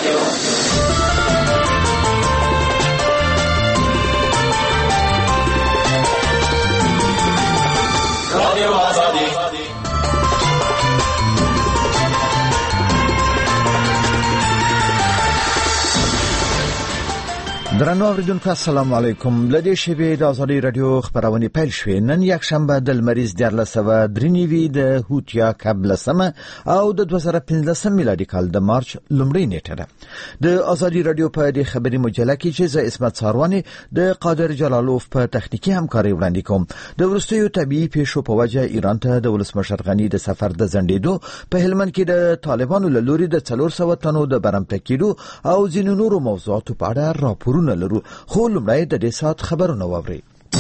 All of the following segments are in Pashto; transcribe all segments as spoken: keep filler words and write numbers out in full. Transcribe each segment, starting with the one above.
رادیو آزادی. درنو اوریدونکو السلام علیکم. لدې شبې د آزادي رادیو خبرونه پیل شوې. نن یک شنبه د لمریز دیارلسمه درېنوي د هوتیا کابلسمه او د دوه زره پنځلسم میلادي کال د مارچ لومړۍ نیټه ده. د آزادي رادیو په دې خبري مجله کې چې زه اسمت ساروانی د قادر جلالوف په تخنیکی همکاري وړاندې کوم. د وروستیو طبيعي پیښو په وجه ایران ته د ولسمشر غنی د سفر د ځنډېدو، په هلمند کې د طالبانو له لوري د څلور سوه تنو د برمته کېدو او ځینو نورو موضوعاتو په اړه راپورونه لرو. خو لومړی د دې سات خبرونه واورئ.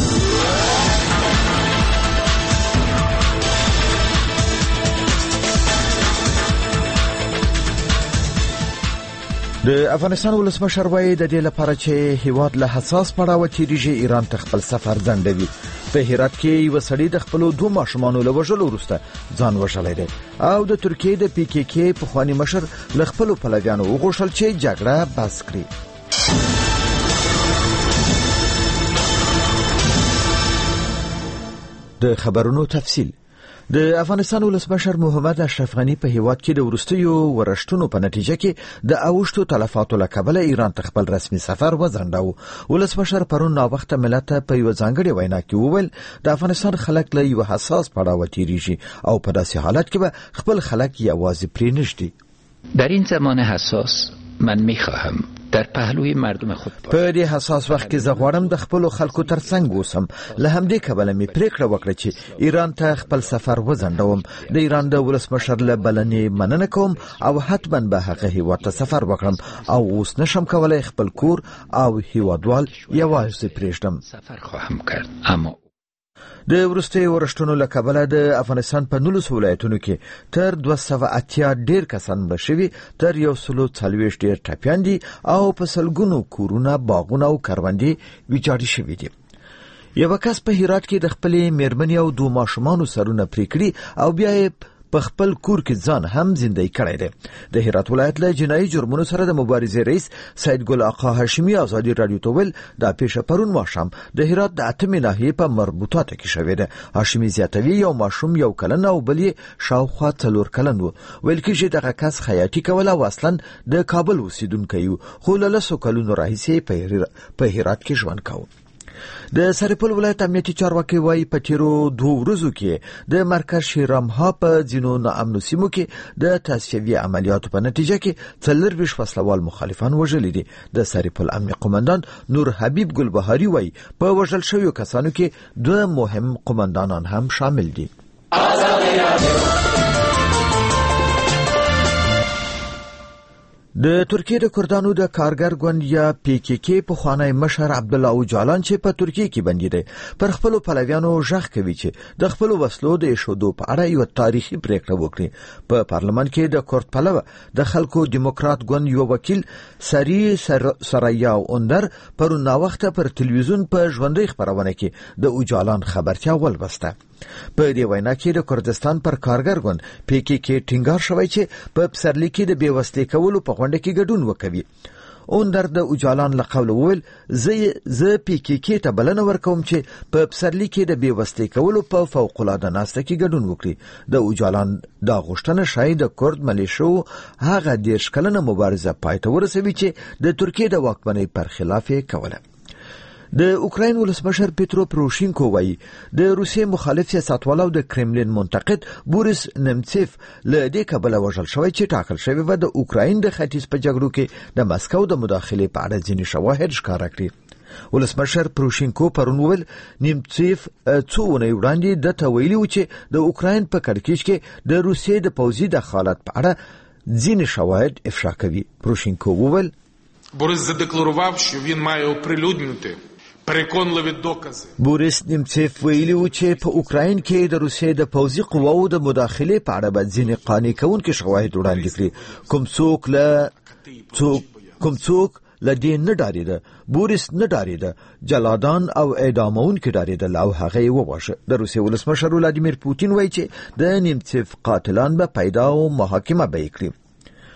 د افغانستان ولسمشر وایي د دې لپاره چې هیواد له حساس پړاو تیریږي ایران ته خپل سفر ځنډوي. په هرات کې یو سړی د خپل دوه ماشومانو له وژلو وروسته ځان وژلی دی او د ترکیې د پی کې کې پخوانی مشر له خپل پلویانو وغوښتل چې جګړه بس کړي. د خبرونو تفصیل. د افغانستان ولسمشر محمد اشرف غنی په هیواد کې د ورستیو ورشتونو په نتیجه کې د اوښتو تلفاتو له کبله ایران ته خپل رسمي سفر وځنډاوه. ولسمشر پرون ناوخته ملت ته په یو ځانګړي وینا کې وویل د افغانستان خلک له یو حساس پړاو تیریږي او په داسې حالت کې به خپل خلک یوازې پرې نږدي. در این زمان حساس من میخواهم در پهلوی مردم خود په دې حساس وخت کې زه غواړم د خپل خلکو ترڅنګ اوسم. له همدې کبله مې پریکړه وکړه چې ایران ته خپل سفر وځنډوم. د ایران د ولسمشر له بلنې مننه کوم او حتما به هغه هیواد ته سفر وکړم او اوس نشم کولای خپل کور او هیوادوال یوازې پرېږدم. سفر خواهم کرد اما د وروستي ورشتونو له کبله د افغانستان په نولس ولایتونو کې تر دوه سوه اتیا ډیر کسان مړه شوي، تر یو سلو څلوېښت ډیر ټپیان دي او په سلګونو کورونه، باغونه او کروندې ویجاړې شوي دي. یو کس په هرات کې د خپلې میرمنې او دوه ماشومانو سرونه پرې کړي او بیا یې په خپل کور کې ځان هم زندګي کړی دی. د هرات ولایت له جنایي جرمونو سره د مبارزې رئیس سید ګل آقا هاشمي آزادي رادیو ته ویل دا پیښه پرون ماښام د هرات د اتمې ناحیې په مربوطاته کې شوې ده. هاشمي زیاتوي یو ماشوم یو کلن او بل یې شاوخوا څلور کلن و. ویل کېږي دغه کس خیاطي کوله او اصلا د کابل اوسیدونکی و، خو له لسو کلونو راهیسې په هرات کې ژوند کاوه. د سرپل ولایت امنیتي چارواکي وایي په تیرو دوه ورځو کې د مرکز شیرامها په ځینو ناامنو سیمو کې د تاسیسي عملیاتو په نتیجه کې څلرویشت وسلوال مخالفان وژلي دي. د سرپل امنیه قومندان نور حبیب ګلبهاري وایي په وژل شویو کسانو کې دوه مهم قومندانان هم شامل دي. د ترکیې د کردانو د کارګر ګوند یا پی کې کې پخوانی مشر عبدالله اوجالان چې په ترکیې کې بندي دی پر خپل پلویانو ژغ کوي چې د خپل وسلو د ایښودو په اړه یو تاریخي پریکړه وکړي. په پارلمان کې د کورد پلوه د خلکو دیموکرات ګوند یو وکیل سری سریا اوندر پرون ناوخته پر تلویزیون په ژوندۍ خبرونه کې د اوجالان خبرتیا ولوسته. په دې وینا کې د کردستان پر کارګر ګوند پی کې کې ټینګار شوی چې په پسرلي کې د بېوسلې کولو په غونډه کې ګډون وکوي. اوندر د اوجالان له قوله وویل زه زه پی کې کې ته بلنه ورکوم چې په پسرلي کې د بېوسلې کولو په فوق العاده ناسته کې ګډون وکړي. د اوجالان دا غوښتنه شاید د کرد ملیشو هغه دېرش کلنه مبارزه پای ته ورسوي چې د ترکیې د واکمنۍ پر خلاف یې کوله. د اوکراین ولسمشر پیترو پروشینکو وایي د روسیې مخالف سیاستوال او د کرملین منتقد بوریس نمتسیف له دې کبله وژل شوی چې ټاکل شوی و د اوکراین د ختیځ په جګړو کې د مسکو د مداخلې په اړه ځینې شواهد ښکاره کړي. ولسمشر پروشینکو پرون وویل نیمتسیف څو اونۍ وړاندې دته ویلي و چې د اوکراین په کړکېچ کې د روسیې د پوځي دخالت په اړه ځینې شواهد افشا کوي. پروشینکو وویل Борис задекларував, що він має оприлюднити переконливі докази. بوریس نیمتسیف ویلي و چې په اوکراین کې د روسیې د پوځي قواو د مداخلې په اړه باید ځینې قانع کوونکي شواهد وړاندې کړي. کوم څوک له څوک کوم څوک له دې نه ډارېده. بوریس نه ډارېده، جلادان او اعدامونکي ډارېدل او هغه یې وواژه. د روسیې ولسمشر ولادیمیر پوتین وایي چې د نیمتسیف قاتلان به پیدا او محاکمه به یې کړي.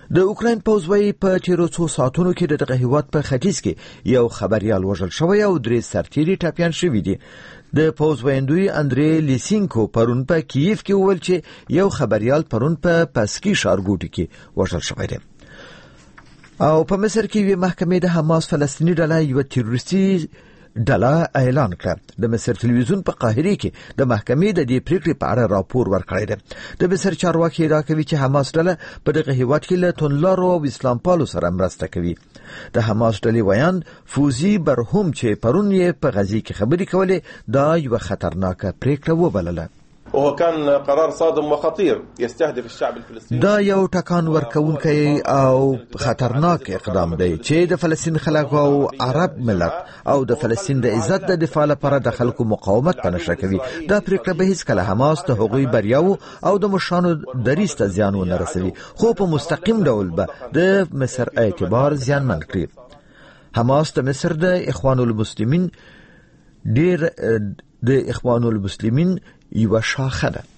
د اوکراین پوځ وايي په تیرو څو ساعتونو کې د دغه هیواد په ختیځ کې یو خبريال وژل شوی او درې سرتیري ټاپیان شوي دي. د پوځ ویندوی اندری لیسینکو پرون په کیف کې وویل چې یو خبريال پرون په پاسکی ښارګوټي کې وژل شوی دی. او په مصر کې یو محکمې د حماس فلسطینی ډله یو تروریستي ډله اعلان کړ. د مصر ټلویزیون په قاهره کې د محکمې د دې پریکړې په اړه راپور ورکړی دی. د مصر چارواکي ادعا کوي چې حماس ډله په دغه هیواد کې له توندلارو او اسلام پالو سره مرسته کوي. د حماس ډلې ویان فوزي برهم چې پرون یې په غزي کې خبرې کولې دا یو خطرناکه پریکړه وبلله. وهو كان قرار صادم وخطير يستهدف الشعب الفلسطيني. دا یو ټکان ورکوونکی او خطرناک اقدام دی چې د فلسطین خلک او عرب ملت او د فلسطین د عزت د دفاع لپاره د خلکو مقاومت په نشه کوي. دا پریکړه به هیڅ کله حماس ته هغوی بریاو او د مشانو دریځ ته زیان ونه رسوي، خو په مستقیم ډول به د مصر اعتبار زیانمن کړي. حماس د مصر د اخوان المسلمین ډیر د اخوان المسلمین یو شاخه ده.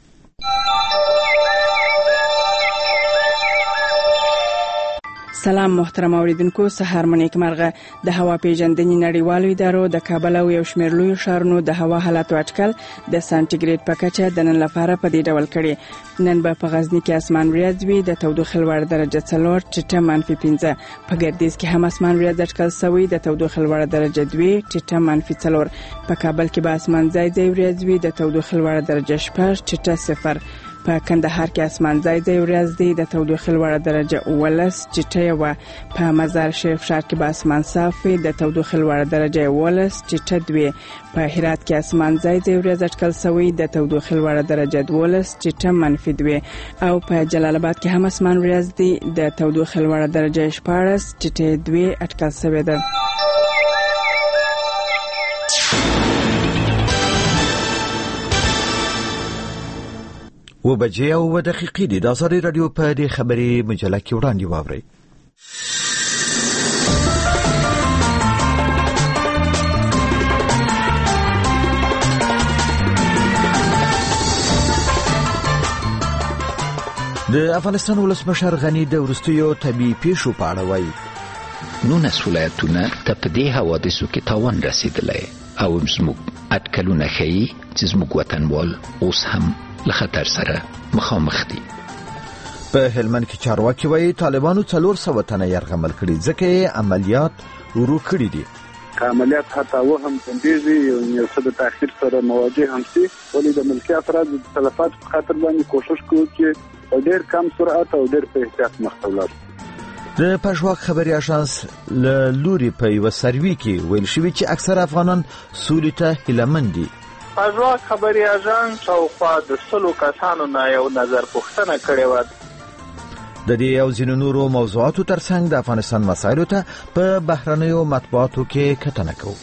سلام محترم اوریدونکو، سهار مو نیک مرغه. د هوا پیژندنې نړیوالو ادارو د کابل او یو شمېر لویو ښارونو د هوا حالاتو اټکل د سانتیګریډ په کچه د نن لپاره په دې ډول کړي. نن به په غزني کې اسمان وریځ وي، د تودوخې لوړه درجه څلور، ټیټه منفي پنځه. په ګردیز کې هم اسمان وریځ اټکل شوی، د تودوخې لوړه درجه دوه، ټیټه منفي څلور. په کابل کې به اسمان ځای ځای وریځ وي، د تودوخې لوړه درجه شپږ، ټیټه صفر. په کندهار کې اسمان ځای ځای وریځ دی، د تودوخې لوړه درجه اوولس، ټیټه یوه. په مزار شریف ښار کې به اسمان صاف وي، د تودوخې لوړه درجه اوولس، ټیټه دوه. په هرات کې اسمان ځای ځای وریځ اټکل شوی، د تودوخې لوړه درجه دولس، ټیټه منفي دوه. او په جلال آباد کې هم اسمان وریځ دی، د تودوخې لوړه درجه شپاړس، ټیټه دوه اټکل شوی ده. و بجې او و دقیقې دي. د آزادۍ راډیو په دې خبري مجله کې وړاندې واورئ. د افغانستان ولسمشر غني د وروستیو طبیعي پیښو په اړه وایي نولس ولایتونه ته په دې حوادثو کې تاوان رسېدلی او زموږ اټکلونه ښیي چې زموږ وطنوال اوس هم له خطر سره مخامخ دي. په هلمند کې چارواکي وایي طالبانو څلور سوه تنه یرغمل کړي ځکه یې عملیات ورو کړي دي. که عملیات حتی و هم ځنډېږي یو څه د تاخیر سره مواجه هم شي، ولې د ملکي افرادو د تلفاتو په خاطر باندې کوشش کوو چې په ډېر کم سرعت او ډېر په احتیاط مخته ولاړ شو. د پژواک خبري اژانس له لوري په یو سروي کې ویل شوی چې اکثر افغانان سولې ته هیلهمند دي. پژواک خبري اژانس شاوخوا د سلو کسانو نه یو نظر پوښتنه کړې وه. د دې او ځینو نورو موضوعاتو ترڅنګ د افغانستان مسایلو ته په بهرنیو مطبوعاتو کې کتنه کوو.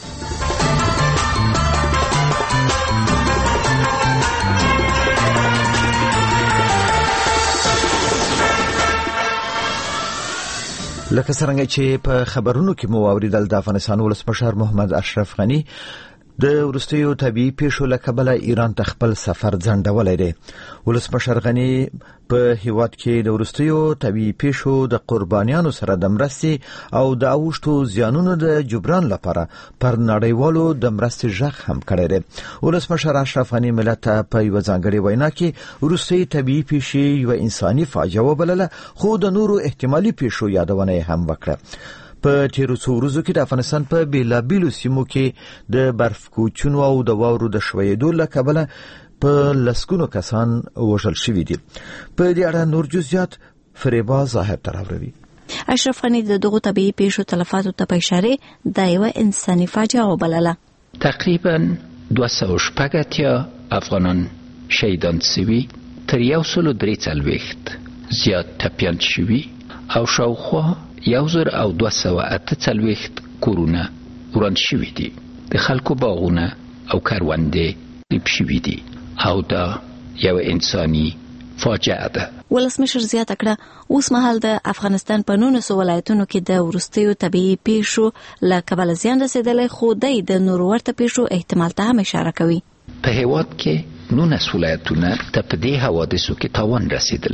لکه څنګه چې په خبرونو کې مو اوریدل، د افغانستان ولسمشر محمد اشرف غني د وروستیو طبیعي پیښو له کبله ایران ته خپل سفر ځنډولی دی. ولسمشر غني په هیواد کې د وروستیو طبیعي پیښو د قربانیانو سره د مرستې او د اوښتو زیانونو د جبران لپاره پر نړیوالو د مرستې غږ هم کړی دی. ولسمشر اشرف غني ملت ته په یوه ځانګړې وینا کې وروستۍ طبیعي پیښې یوه انساني فاجعه وبلله، خو د نورو احتمالي پیښو یادونه یې هم وکړه. په تیرو څو ورځو کې د افغانستان په بیلابیلو سیمو کې د برف کوچونو او د واورو د شویدو له کبله په لسګونو کسان وژل شوي دي. په دې اړه نور جزئیات فریبا ظاهر تراوروي. اشرف غني د دغو طبیعي پیښو تلفاتو ته په اشاره دا یوه انساني فاجعه وبلله. تقریبا دوه سوه شپږ اتیا افغانان شهیدان شوي، تر یو سلو درې څلوېښت زیات ټپیان شوي او شاوخوا یو زر او دوه سوه اته څلوېښت کورونه وران شوي دي. د خلکو باغونه او کروندې ریب شوي دي او دا یو انساني فاجعه ده. ولسمشر زیاته کړه اوس مهال د افغانستان په نولسو ولایتونو کې د وروستیو طبیعي پیښو له کبله زیان رسېدلی، خو دی د نورو ورته پیښو احتمال ته هم اشاره کوي. په هیواد کې نولس ولایتونه ته په دې حوادثو کې تاوان رسېدلی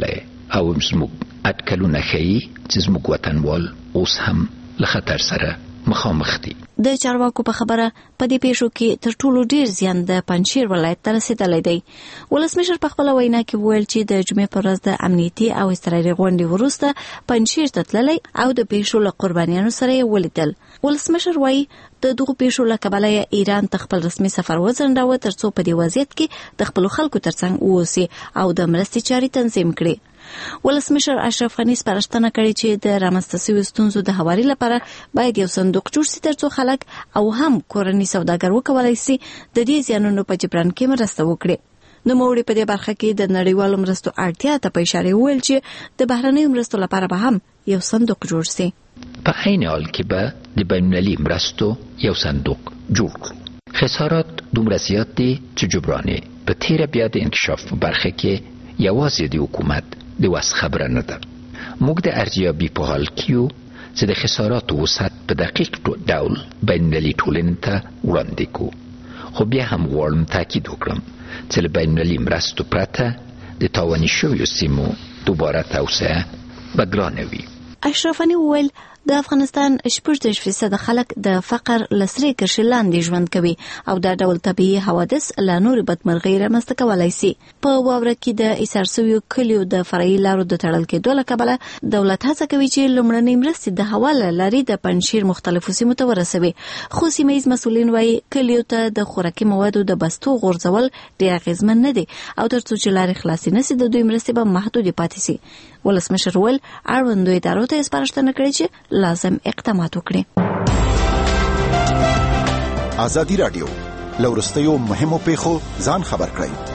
او زموږ اټکلونه ښیي چې زموږ وطنوال اوس هم له خطر سره مخامخ دي. د چارواکو په خبره په دې پیښو کې تر ټولو ډیر زیان د پنجشیر ولایت ته رسیدلی دی. ولسمشر په خپله وینا کې وویل چې د جمعې په ورځ د امنیتي او اضطراري غونډې وروسته پنجشیر ته تللی او د پیښو له قربانیانو سره یې ولیدل. ولسمشر وایي د دغو پیښو له کبله یې ایران ته خپل رسمي سفر وځنډاوه ترڅو په دې وضعیت کې د خپلو خلکو ترڅنګ واوسي او د مرستې چارې تنظیم کړي. ولسمشر اشرف غني سپارښتنه کړې چې د رامنځته شویو ستونزو د هواري لپاره باید یو صندوق جوړ شي ترڅو خلک او هم کورني سوداګر وکولای شي د دې زیانونو په جبران کې مرسته وکړي. نوموړي په دې برخه کې د نړیوالو مرستو اړتیا ته په اشاره وویل چې د بهرنیو مرستو لپاره به هم یو صندوق جوړ شي. په عین حال کې به د بین‌المللي مرستو یو صندوق جوړ کړو. خسارات دومره زیات دي چې جبران یې په تیره بیا د انکشاف په برخه کې یوازې د حکومت د وس خبره نه ده. موږ د ارزیابي په حال کې یو چې د خساراتو وسعت په دقیق ډول بین‌المللي ټولنې ته وړاندې کړو. خو بیا هم غواړم تاکید وکړم چې له بین‌المللي مرستو پرته د تاواني شویو سیمو دوباره توسعه به ګرانه وي. اشرف غني وویل د افغانستان شپږ دېرش فیصده خلک د فقر له سرې کرښې لاندې ژوند کوي او دا ډول طبیعي حوادث له نورې بدمرغۍ رامنځته کولی سي. په واوره کې د ایسار شویو کلیو د فرعي لارو د تړل کېدو له کبله دولت هڅه کوي چې لومړنۍ مرستې د هوا له لارې د پنجشیر مختلفو سیمو ته ورسوي. خو سیمه ییز مسؤلین وایي کلیو ته د خوراکي موادو د بستو غورځول ډېر اغېزمن نه دي او تر څو چې لارې خلاصې نه سي د دوی مرستې به محدودې پاتې سي. ولسمشر وویل اړوندو ادارو ته یې سپارښتنه کړې چې لازم اقدامات وکړي. ازادي راډیو له وروستیو مهمو پیښو ځان خبر کړئ.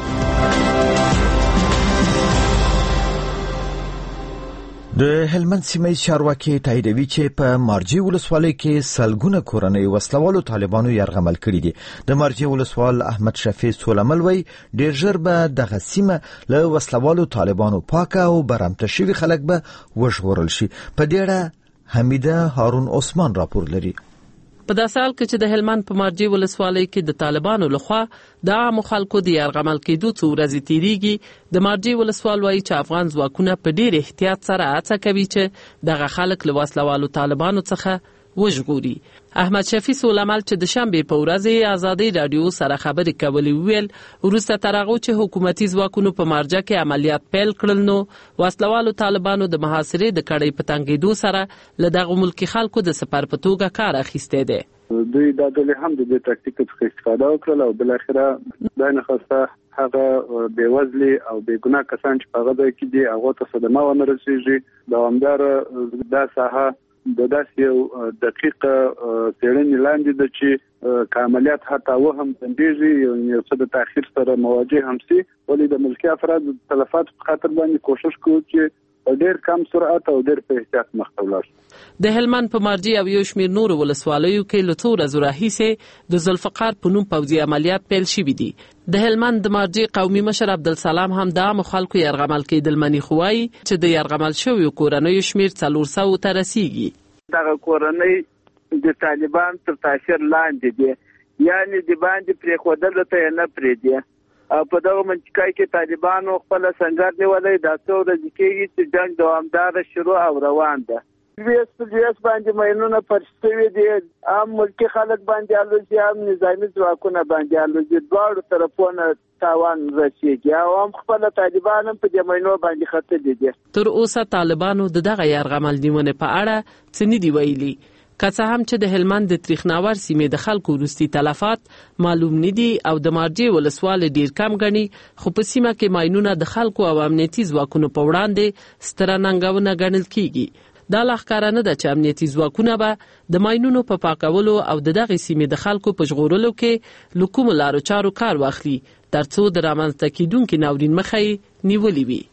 د هلمند سیمې چارواکي تاییدوي چې په مارجې ولسوالۍ کې سلګونه کورنۍ وسلوالو طالبانو یرغمل کړي دي. د مارجې ولسوال احمد شفیع سولمل وایي ډېر ژر به دغه سیمه له وسلوالو طالبانو پاکه او برامته شوي خلک به وژغورل شي. په دې اړه حمیده هارون عثمان راپور لري. په داسې حال کې چې د هلمند په مارجې ولسوالۍ کې د طالبانو لخوا د عامو خلکو د یرغمل کېدو څو ورځې تیریږي، د مارجې ولسوال وایي چې افغان ځواکونه په ډېر احتیاط سره هڅه کوي چې دغه خلک له وسلوالو طالبانو څخه وژغوري. احمد شفیع سولمل چې د شنبې په ورځ ازادي رادیو سره خبرې کولې ویل وروسته تر هغه چې حکومتي ځواکونو په مارجه کې عملیات پیل کړل نو وسلوالو طالبانو د محاصرې د کړۍ په تنګېدو سره له دغه ملکي خلکو د سپر په توګه کار اخیستی دی. دوی دا ډلې هم د دې تاکتیک څخه استفاده وکړه او بل اخره دا نه خواسته هغه بېوزلي او بېګناه کسان چې په هغه ځای کې دي هغو ته صدمه ونه رسېږي. دوامداره دا ساحه د داسې یو دقیق څېړنې لاندې ده چې که عملیات حتی و هم ځنډېږي یو څه د تاخیر سره مواجه هم سي، ولې د ملکي افرادو د تلفاتو په خاطر باندې کوشش کوو چې په ډېر کم سرعت او ډېر په احتیاط مخته ولاړ شو. د هلمند په مارجې او یو شمېر نورو ولسوالیو کې له څو ورځو راهیسې د ذوالفقار په نوم پوځي عملیات پیل شوي دي. د هلمند د مارجې قومي مشر عبدالسلام هم د عامو خلکو یرغمل کېدل مني، خو وایي چې د یرغمل شویو کورنیو شمېر څلور سوو ته رسیږي. دغه کورنۍ د طالبان تر تاثیر لاندې دي، یعنې د باندې پرېښودلو ته یې نه پرېږدي. په دغه منطقه کې طالبانو خپله سنګر نیولی، دا څو ورځې کېږي چې جنګ دوامداره شروع او روان ده. لویس په لویس باندې ماینونه پرچ شوي دي، هم ملکي خلک باندې الوزي هم نظامي ځواکونه باندې الوزي، دواړو طرفونه تاوان رسېږي او هم خپله طالبان هم په دې ماینو باندې ختلي دي. تر اوسه طالبانو د دغه یرغمل نیونې په اړه څه نه دي ویلي، که څه هم چې د هلمند د تریخناور سیمې د خلکو وروستي تلفات معلوم نه دي او د مارجې ولسوال ډیر کم ګڼي، خو په سیمه کې ماینونه د خلکو او امنیتي ځواکونو په وړاندې ستره ننګونه ګڼل کیږي. دا لا ښکاره نه ده چې امنیتي ځواکونه به د ماینونو په پاکولو او د دغې سیمې د خلکو په ژغورلو کې له کومو لارو چارو کار واخلي ترڅو د رامنځته کېدونکي ناورین مخه یې نیولې وي.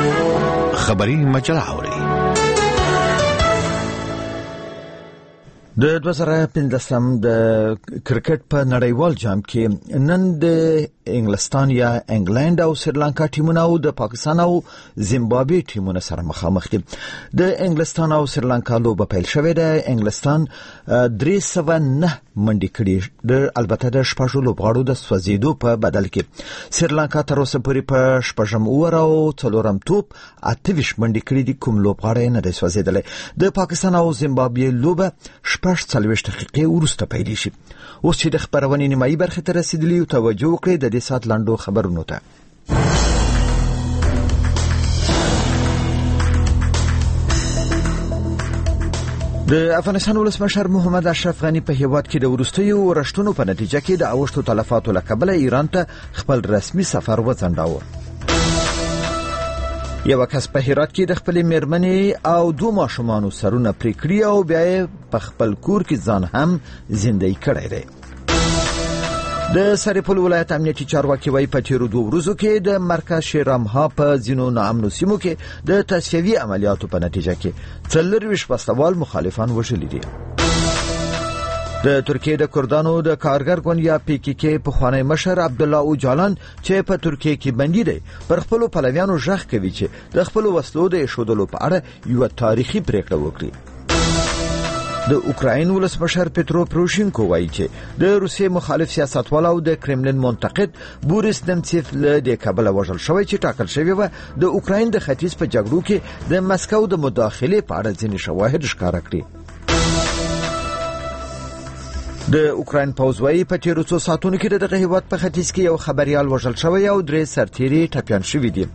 خبري مجله اوري. د دوه زره پنځلسم د کرکټ په نړیوال جام کې نن د انګلستان یا انګلند او سریلانکا ټیمونه او د پاکستان او زیمبابوې ټیمونه سره مخامخ دي. د انګلستان او سریلانکا لوبه پیل شوې ده. انګلستان درې سوه نه منډې کړې، د البته د شپږو لوبغاړو د سوځېدو په بدل کې. سریلانکا تر اوسه پورې په شپږم اوور او څلورم توپ اته ویشت منډې کړې دي، کوم لوبغاړی نه دی سوځېدلی. د پاکستان او زیمبابوې لوبه شپږ څلوېښت دقیقې وروسته پیلیږي. اوس چې د خبرونې نیمایي برخې ته رسیدلي یو، توجه وکړئ د دې ساعت لنډو خبرونو ته. د افغانستان ولسمشر محمد اشرف غنی په هیواد کې د وروستیو ورښتونو په نتیجه کې د اوښتو تلفاتو له کبله ایران ته خپل رسمي سفر وځنډاوه. یو کس په هرات کې د خپل میرمنې او دوه ماشومانو سرونه پرې کړي او بیا یې په خپل کور کې ځان هم زندګي کړی دی. د سرپل ولایت امنیتي چارواکي وايي په تیرو دوه ورځو کې د مرکز شیرامها په ځینو ناامنو سیمو کې د تصفیوي عملیاتو په نتیجه کې څلورویشت وسلوال مخالفان وژلي دي. د ترکیې د کردانو د کارګر ګوند یا پی کی کی پخوانی مشر عبدالله اوجالان چې په ترکیې کې بندي دی پر خپلو پلویانو ژغ کوي چې د خپلو وسلو د ایښودلو په اړه یوه تاریخي پریکړه وکړي. د اوکراین ولسمشر پترو پروشینکو وایي چې د روسیې مخالف سیاستوال او د کرملین منتقد بوریس نمسیف له دې کبله وژل شوی چې ټاکل شوی و د اوکراین د ختیځ په جګړو کې د مسکو د مداخلې په اړه ځینې شواهد ښکاره کړي. د اوکراین پوځ وايي په تیرو څو ساعتونو کې دغه هیواد په ختیځ کې یو خبريال وژل شوی او درې سرتیري ټپیان شوي دي.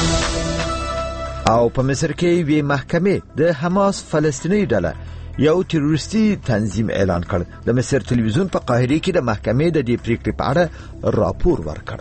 او په مصر کې یوې محکمې د حماس فلسطیني ډله یو تروریستي تنظیم اعلان کړ. د مصر تلویزیون په قاهره کې د محکمې د دې پریکړې په اړه راپور ورکړ.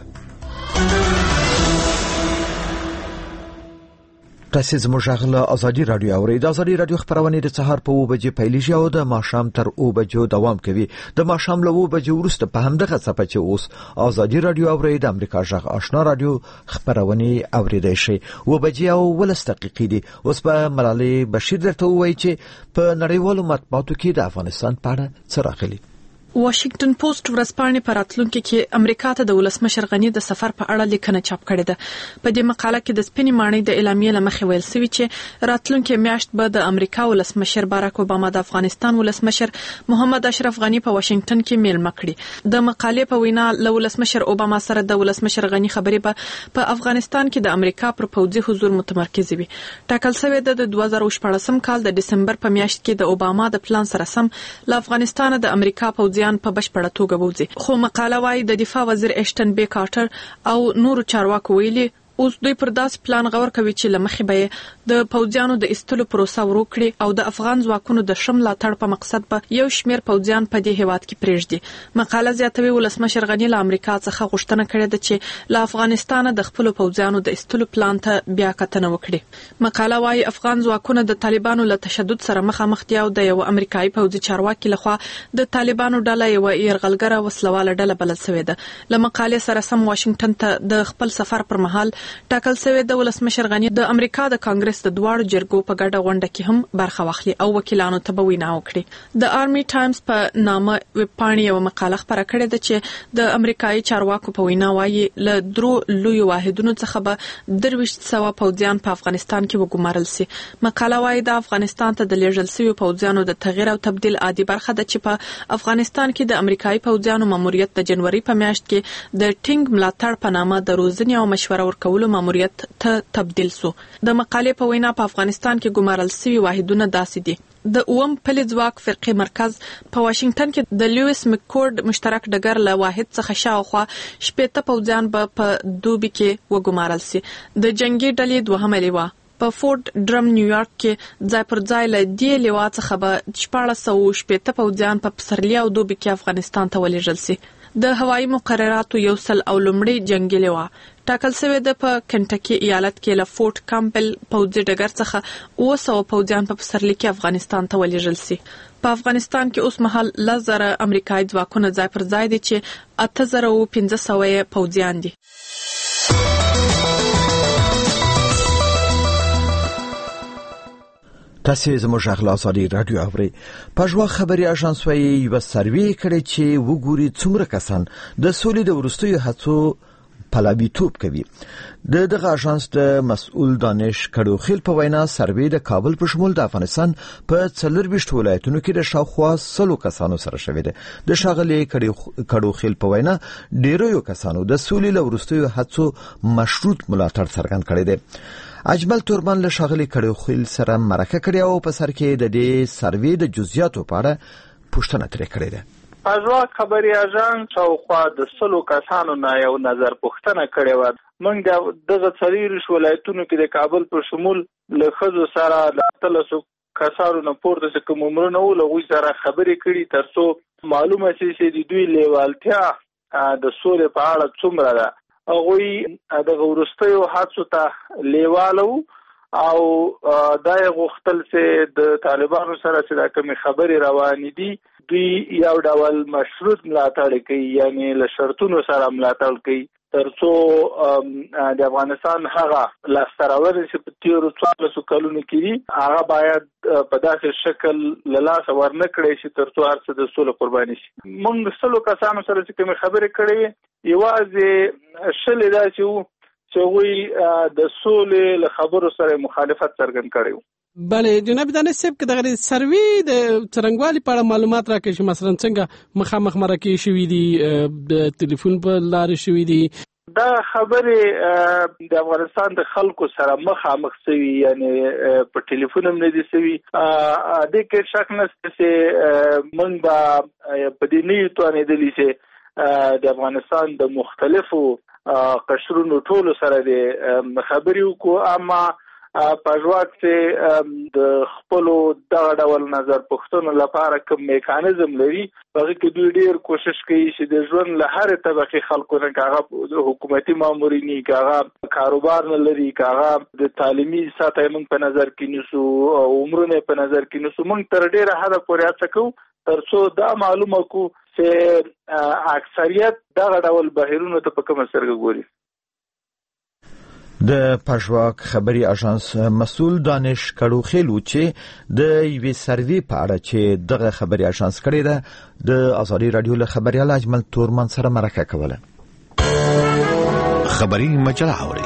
تاسو زموږ غږ ازادي رادیو اورئ. د ازادي رادیو خبرونه د سهار په اوه بجې پیلیږي او د ماښام تر اوه بجو دوام کوي. د ماښام له اوه بجې وروسته په همدغه صفحه چې اوس ازادي رادیو اورئ د امریکا غږ آشنا رادیو خبرونه اوریدئ شي. اوه بجې او ولس دقیقې دي. اوس په ملالۍ بشیر درته وایي چې په نړیوالو مطبوعاتو کې د افغانستان په اړه څه راغلي. واشنگټن پوسټ ورځپاڼې په راتلونکي کې امریکا ته د ولسمشر غنی د سفر په اړه لیکنه چاپ کړې ده. په دې مقاله کې د سپینې ماڼۍ د اعلامیې له مخې ویل شوی چې راتلونکي میاشت به د امریکا ولسمشر باراک اوباما د افغانستان ولسمشر محمد اشرف غنی په واشنگټن کې میلمه کړي. د مقالې په وینا له ولسمشر اوباما سره د ولسمشر غنی خبرې به په افغانستان کې د امریکا پر پوځي حضور متمرکز وي. ټاکل شوی د دوه زره شپږم کال د دسمبر په میاشت کې د اوباما د پلان سره سم له افغانستان د امریکا پوځي په بشپړه توګه وځي. خو مقاله وايي د دفاع وزیر اشټن بی کارټر او نورو چارواکو ویلي اوس دوی پر داس پلان غور کوي چې لمخې به د پوځیانو د استلو پروسه ورو کړي او د افغان ځواکونو د شمله تړ په مقصد به یو شمیر پوځیان په دې هیواد کې پرېږدي. مقاله زیاتوي ولسمشر غنی له امریکا څخه غوښتنه کړې ده چې له افغانستان د خپل پوځیانو د استلو پلان ته بیا کتنه وکړي. مقاله وايي افغان ځواکونه د طالبانو له تشدد سره مخامخ دي او د یو امریکایي پوځي چارواکي لخوا د طالبانو ډله یو يرغلګره وسلواله ډله بلل شوې ده. له مقالې سره سم واشنگټن ته د خپل سفر پر مهال ټاکل شوی د ولسمشر غنی د امریکا د کانګرس د دواړو جرګو په ګډه غونډه کې هم برخه واخلي او وکیلانو ته به وینا وکړي. د آرمي ټایمز په نامه ویب پاڼې یو مقاله خپره کړې ده چې د امریکایي چارواکو په وینا وايي له درو لوی واحدونو څخه به درویشت سوه پوځیان په افغانستان کې وګمارل شي. مقاله وايي د افغانستان ته د لیږل شویو پوځیانو د تغییر او تبدیل عادي برخه ده چې په افغانستان کې د امریکایي پوځیانو ماموریت د جنوري په میاشت کې د ټینګ ملاتړ په نامه د روزنې او مشوره ورکولو ماموریت ته تبدیل سو. د مقالې په وینا په افغانستان کې ګمارل شوي واحدونه داسې دي: د اوم پلي ځواک فرقې مرکز په واشنگټن کې د لیویس مککورډ مشترک ډګر له واحد څخه شاوخوا شپېته پوځیان به په دوبي کې وګمارل شي. د جنگي ډلې دوهمه لیوه په فورټ ډرم نیویارک کې ځای پر ځای له دې لیوا څخه به شپاړس سوه شپېته پوځیان په پسرلي او دوبي کې افغانستان ته ولېږل شي. د هوایي مقرراتو یو سل او لومړی جنگي لیوا ټاکل شوی د په کنټکی ایالت کې له فورټ کامپل پوځي ډګر څخه اوه سوه پوځیان په پسرلي کې افغانستان ته ولېږل شي. په افغانستان کې اوس مهال لس زره امریکایي ځواکونه ځای پر ځای دي چې اته زره او پنځه سوه یې پوځیان دي. تاسو زموږ غلا ساري رادیو اوري پښوا خبري اژانس وايي یو سروي کړي چې وګوري څومره کسان د سولې د ورستیو هڅو پلاویتوب کوي. د دغه اژانس د مسؤل دانش کډوخیل په وینا سروي د کابل په شمول د افغانستان په څلور ویشت ولایتونو کې د شاوخوا سلو کسانو سره شوی دی. د شاغلي کډوخیل په وینا ډیرو کسانو د سولې له ورستیو هڅو مشروط ملاتړ څرګند کړی دی. اجمل تورمان له شاغلي کډوخیل سره مرکه کړی او په سر کې د دې سروي د جزئیاتو په اړه پوښتنه ترې کړې ده. پښوا خبري اژانس او خوا د سلو کسانو نه یو نظر پوښتنه کړې و. موږ دغه څلور ولایتونو کې د کابل په شمول له خزو سره د تلسو کسانو نه پورته څخه کومرونه او له سره خبرې کړي ترڅو معلومه شي چې د دوی لیوالتیا د سولې په اړه څومره ده. هغه د ورستیو هڅو ته لیوالو او دا غوښتل چې د طالبانو سره چې د کوم خبرې روانې دي دوی یو ډول مشروط ملاتړ کوي، یعنی له شرطونو سره ملاتړ کوي ترڅو د افغانستان هغه لاستراوري چې په تیرو څوارلسو کلونو کې هغه باید په داسې شکل له لاسه ورنه کړی شي ترڅو هر څه د سولې قرباني شي. موږ سلو کسانو سره چې کومې خبرې کړې یوازې شلې دا چې چې وی د سولې له خبرو سره مخالفت څرګند کړی. بله جناب دانش صاحب که دغه سروي د څرنګوالي په اړه معلومات راکړي چې مثلا څنګه مخامخ مرکې شوي دي، د ټلیفون په لارې شوي دي؟ دا خبرې د افغانستان د خلکو سره مخامخ شوي، یعنی په ټلیفون هم نه دي شوي. د کې شک نشته چې موږ به په دې نه یو توانېدلي چې د افغانستان د مختلفو قشرونو ټولو سره د خبرې وکړو، اما پښوا چې د خپل دغه ډول نظر پوښتنو لپاره کوم میکانیزم لري هغه کې دوی ډیر کوشش کوي چې د ژوند له هر طبقه خلکو نه کاغه حکومتي مامورینی کاغه کاروبار نه لري کاغه د تعلیمي سطح موږ په نظر کې نیسو او عمرونه په نظر کې نیسو. موږ تر ډیره حد پورې هڅه کوو ترڅو دا معلومه کو چې اکثریت دغه ډول بهیرونو ته په کومه سترګه ګوري. د پښواک خبري اژانس مسؤل دانش کډوخیل و چې د یوې سروي په اړه چې دغه خبري اژانس کړی ده د ازادي رادیو له خبريال اجمل تورمان سره مرکه کوله. خبري مجله اوري.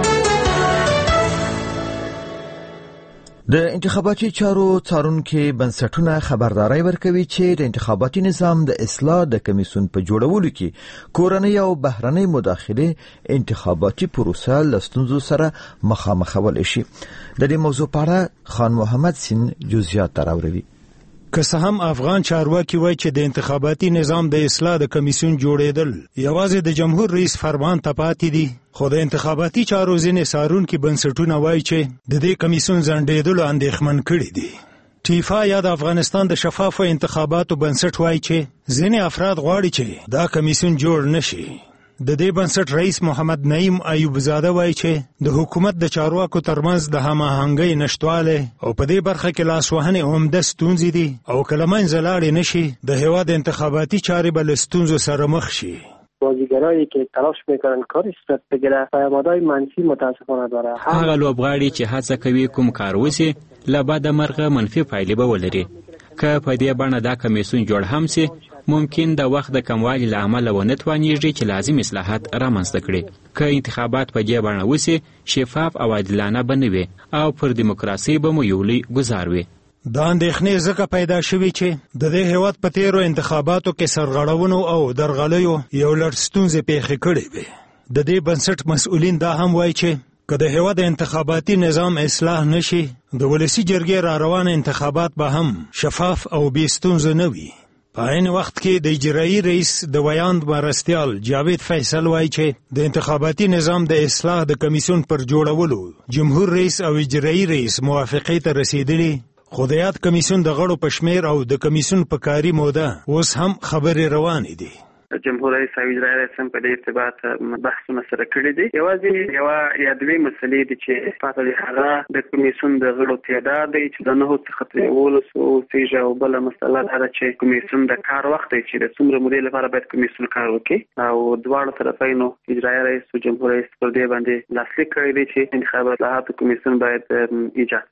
د انتخاباتي چارو څارونکو بنسټونه خبرداري ورکوي چې د انتخاباتي نظام د اصلاح د کمیسیون په جوړولو کې کورنۍ او بهرنۍ مداخله انتخاباتي پروسه لستونزو سره مخامخول شي. د دې موضوع په اړه خان محمد سین جزئیات راوړي. که څه هم افغان چارواکي وایي چې د انتخاباتي نظام د اصلاح د کمیسیون جوړېدل یوازې د جمهور رئیس فرمان ته پاتې دي، خو د انتخاباتي چارو ځینې څارونکي بنسټونه وایي چې د دې کمیسیون ځنډېدلو اندېښمن کړي دي. ټیفا یا د افغانستان د شفافو انتخاباتو بنسټ وایي چې ځینې افراد غواړي چې دا کمیسیون جوړ نشي. د دې بنسټ رئیس محمد نعیم ایوب زاده وایي چې د حکومت د چارواکو ترمنځ د هماهنګۍ نشټواله او په دې برخه کې لاسوهنې عمده ستونزې دي او کله منځ لاړې نشي د هیواد انتخاباتي چارې به له ستونزو سره مخ شي. بازیگرایی که تلاش میکنن کارش صورت بگیره پیامدهای منفی متاسفانه داره. هغه لوبغاړي چې هڅه کوي کوم کار وسی له بعد مرغه منفي پایلې به ولري. که په دې باندې دا کمیسیون جوړ هم سي ممکن د وخت د کموالي له امله ونه توانیږي چې لازم اصلاحات رامنځته کړي. که انتخابات په دې باندې وسی شفاف او عادلانه بنوي او پر دیموکراسي به مو یو لوی گزار وي. دا اندېښنې ځکه پیدا شوي چې د دې هیواد په تیرو انتخاباتو کې سرغړونو او درغلیو یو لړ ستونزې پیښې کړې وې. د دې بنسټ مسؤلین دا هم وایي چې که د هیواد انتخاباتي نظام اصلاح نشي د ولسي جرګې را روان انتخابات به هم شفاف او بې ستونزو نه وي. په عین وخت کې د اجرایي رئیس د ویاند مرستیال جاوید فیصل وایي چې د انتخاباتي نظام د اصلاح د کمیسیون پر جوړولو جمهور رئیس او اجرایي رئیس موافقې ته رسیدلي، خو د یاد کمیسیون د غړو په شمیر او د کمیسیون په کاري موده اوس هم خبرې روانې دي. جمهور رئیس او اجرایي رئیس هم په دې ارتباط بحثونه سره کړي دي. یوازې یوه یا دوې مسلې دي چې پاته دي، هغه د کمیسیون د غړو تعداد دی چې د نهو څخه تر یولسو کېږي، او بله مسله دا ده چې کمیسیون د کار وخت دی چې د څومره مودې لپاره باید کمیسیون کار وکړي، او دواړو طرفینو اجرایي رئیس او جمهور رئیس پر دې باندې لاسلیک کړی دی چې انتخابات اصلاحاتو کمیسیون باید ایجاد.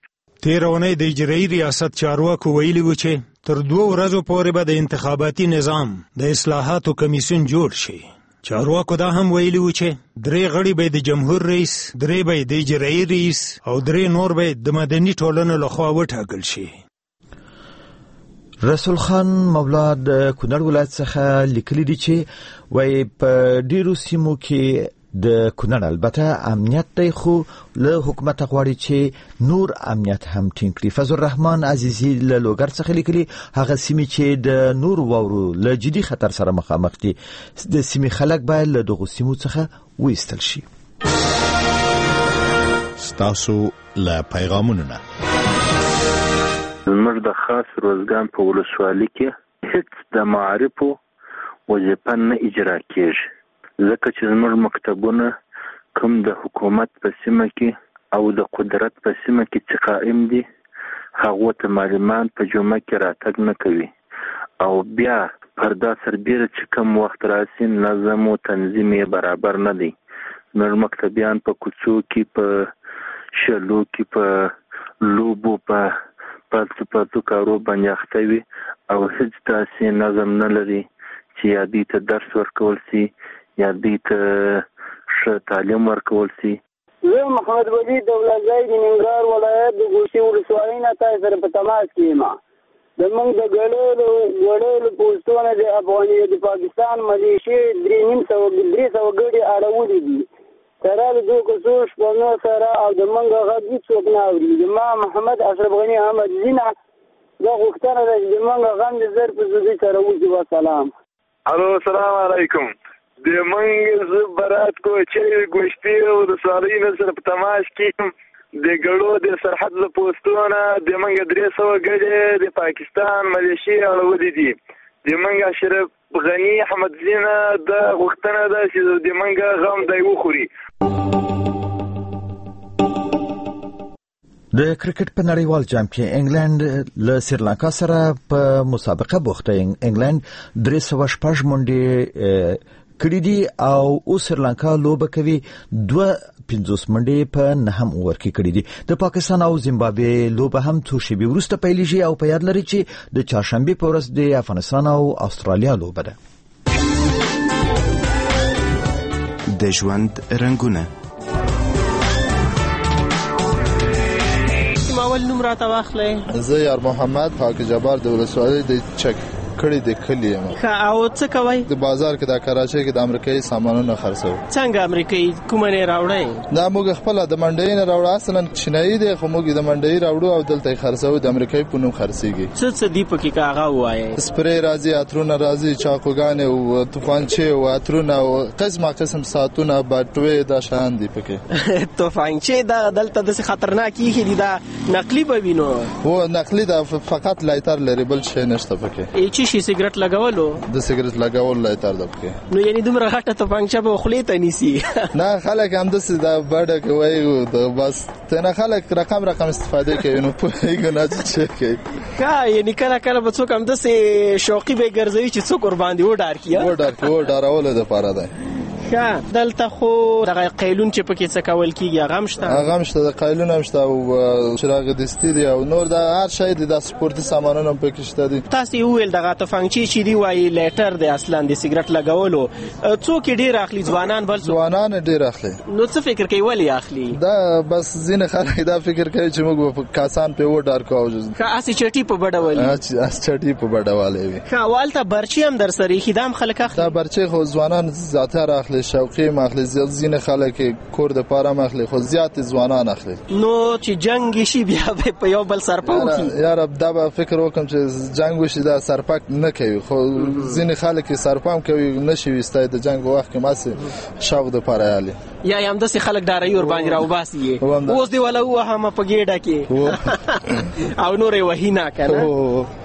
تیر اونۍ د اجرایي ریاست چارواکو ویلي و چې تر دوه ورځو پورې به د انتخاباتي نظام د اصلاحاتو کمیسیون جوړ شي. چارواکو دا هم ویلي و چې درې غړي به د جمهور رئیس، درې به د اجرایي رئیس او درې نور به د مدني ټولنو لخوا وټاکل شي. رسول خان مولا د کونړ ولایت څخه لیکلي دي چې وای په ډیرو سیمو کې د کونړ البته امنیت دی خو له حکومت غواړي چې نور امنیت هم ټینګ کړي. فضل الرحمن عزیزی له لوګر څخه لیکلي هغه سیمې چې د نور واورو له جدي خطر سره مخامخ دي د سیمې خلک باید له دغو سیمو څخه وایستل شي. ستاسو له پیغامونو نه زموږ د خاص روزګان په ولسوالۍ کې هیڅ د معارفو وظیفه نه اجرا کیږي ځکه چې زموږ مکتبونه کوم د حکومت په سیمه کې او د قدرت په سیمه کې چې قائم دي هغه ته معلمان په جمعه کې راتګ نه کوي او بیا پردا سربیره چې کوم وخت راسي نظم او تنظیم برابر نه دي. زموږ مکتبیان په کوڅو کې په شلو کې په لوبو په پاتو پاتو کارو باندې اخته وي او هیڅ داسې نظم نه لري چې یا دې ته درس ورکول سي یا دې ته ښه تعلیم ورکول سي. زه محمد ولی دولتزی د ننګرهار ولایت د ګوشتي ولسوالۍ نه تاسو سره په تماس کې یم. زموږ د ګړلو ګړلو پوسټونه د افغاني د پاکستان ملیشې درې نیم سوه درې سوه ګړي اړولي دي سره د دوه کسو شپږ سره او د منګه غږ هیڅوک نه اوري. زما محمد اشرف غني احمد زینا دا غوښتنه ده چې د منګه غم د زر په زودي سره وځي. وسلام. الو السلام علیکم. د منګه ز برات کو چې ګوشتي او د سوالۍ نه سره په تماس کې د ګړو د سرحد له پوسټونه د منګه درې سوه ګړي د پاکستان ملیشې اړولي دي. د منګه اشرف غني احمد زینا دا غوښتنه ده چې د منګه غم دی وخوري. د کرکټ په نړیوال جام کې انګلند له سریلانکا سره په مسابقه بوخته. انګلند درې سوه شپږ منډې کړې دي او اوس سریلانکا لوبه کوي دوه پنځوس منډې په نهم اوور کې کړې دي. د پاکستان او زیمبابوې لوبه هم څو شېبې وروسته پیلېږي او په یاد لري چې د چهارشنبې په ورځ د افغانستان او استرالیا لوبه ده. د ژوند رنګونه اول نوم راته واخلئ. زه یار محمد پاک جبار د ولسوالۍ د چک کړي د کلی یم. او څه کوي؟ د بازار کې د کراچۍ کې د امریکایي سامانونه خرڅو. څنګه امریکایي کومه نه راوړی؟ دا موږ خپل د منډۍ نه راوړو، اصلا چینایي دی خو موږ د منډۍ راوړو او دلته خرڅو. د امریکایي په نوم خرڅيږي. څه څه دی پکې کاغه وایي؟ سپری راځي، عطرونه راځي، چاقوګان او توفانچه او عطرونه او قسمه قسم ساعتونه باټوي دا شان دي پکې. توفانچه دا دلته د خطرناکي دي، دا نقلی به وینو. و نقلی دا فقط لایتر لري، بل شي نشته پکې. ای چی سیګریټ لګولو؟ د سیګریټ لګول لایتر ده پکې. نو یعنی دومره غټه توفانچه به خولې ته نیسي؟ نه خلک هم داسې دا بډه کوي د بس تنه خلک رقم رقم استفاده کوي نو په هیڅ نه چې کوي. کا یعنی کله کله به څوک هم داسې شوقي به ګرځوي چې څوک ور باندې وډار کیه. وډار کی وډارول د پاره ده. ښه دلته خو دغه قیلون چې پکې څه کول کیږي هغه هم شته؟ هغه هم شته، د قیلون هم شته او چراغ دستی دی او نور د هر شی د سپورتي سامانونو هم پکې شته دي. تاسو ویل دغه توفانچې چې دی وایي لیټر دی اصلا د سیګریټ لګولو څوک ډیر اخلي؟ ځوانان بل ځوانان ډیر اخلي. نو څه فکر کوي ولی اخلي؟ دا بس ځینې خلک دا فکر کوي چې موږ په کاسان په وډار کوو. که اسی چټي په بډوالي اس چټي په بډوالي وي. که والته برچی هم در سره خدام خلک اخلي. دا برچی خو ځوانان زیاتره اخلي، شوقي مخلي زیات زینه خلک کور د پاره مخلي خو زیات ځوانان اخلي. نو چې جنگ شي بیا په یو بل سرپاو کی. یار دا به فکر وکم چې جنگ وشي دا سرپاک نه کوي خو زینه خلک سرپام کوي نشي وستای د جنگ وخت کې ماسه شوق د پاره یالي. یا هم د خلک داري ور باندې راو باسي اوس دی ولا هو هم په ګډه کې او نورې وهینا کنه.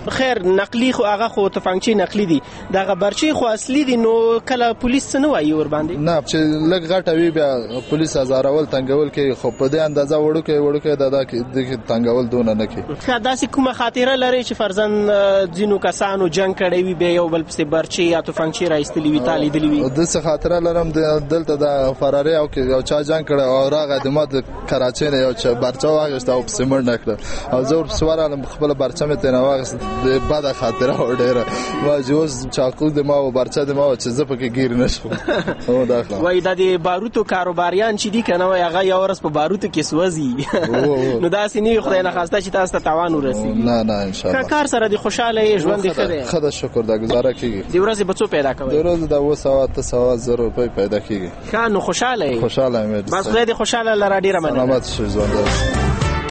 خیر نقلی خو هغه خو تفنګچی نقلی دي دغه برچی خو اصلي دي نو کله پولیس نه وایي ور باندې نه چې لګ غټه وی بیا پولیس هزارول تنګول کوي خو په دې اندازه وړو کوي وړو کوي دا د تنګول دونه نه کوي خا داسې کومه خاطره لري چې فرزن ځینو کسانو جنگ کړی وي به یو بل پسې برچی یا تفنګچی راایستلی وي تالی دلی وي د څه خاطره لرم دلته د فراری او یو چا جنگ کړ او راغی د ماده کراچۍ نه یو چا برچا واغښت او پسې مړ نکړه او زور سوارم خپل برچا مې ته نه واغښت د بده خاطره وړه ما جوز چاقو د ما او برچا د ما چې زه پکې گیر نشم او داخله وای د دې باروتو کاروباریان چې دي کنه وای هغه یو ورځ په باروتو کې سوځي نو داسې نه خدای نه خواسته چې تاسو ته تاوان ورسیږي نه نه ان شاء الله کار سره د خوشاله ژوند خره خدای شکر دا گزاره کیږي د ورځې بچو پیدا کوي د ورځې د وسه ته سوا زر روپۍ پیدا کیږي خانو خوشاله خوشاله مې بس خدای دې خوشاله لره ډیره مننه سلامت شې ژوند